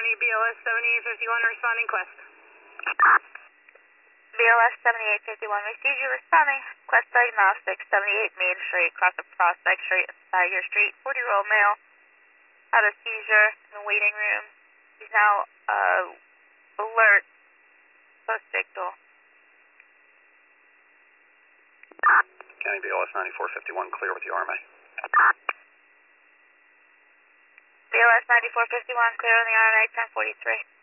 County, BLS 7851 responding Quest. BLS 7851 received you responding. Quest Diagnostics, 78 Main Street, cross of Prospect Street and Tiger Street. 40-year-old male, had a seizure in the waiting room. He's now alert, post-ictal. County BLS 9451, clear with the RMA. BLS 9451, clear on the RMA 1043.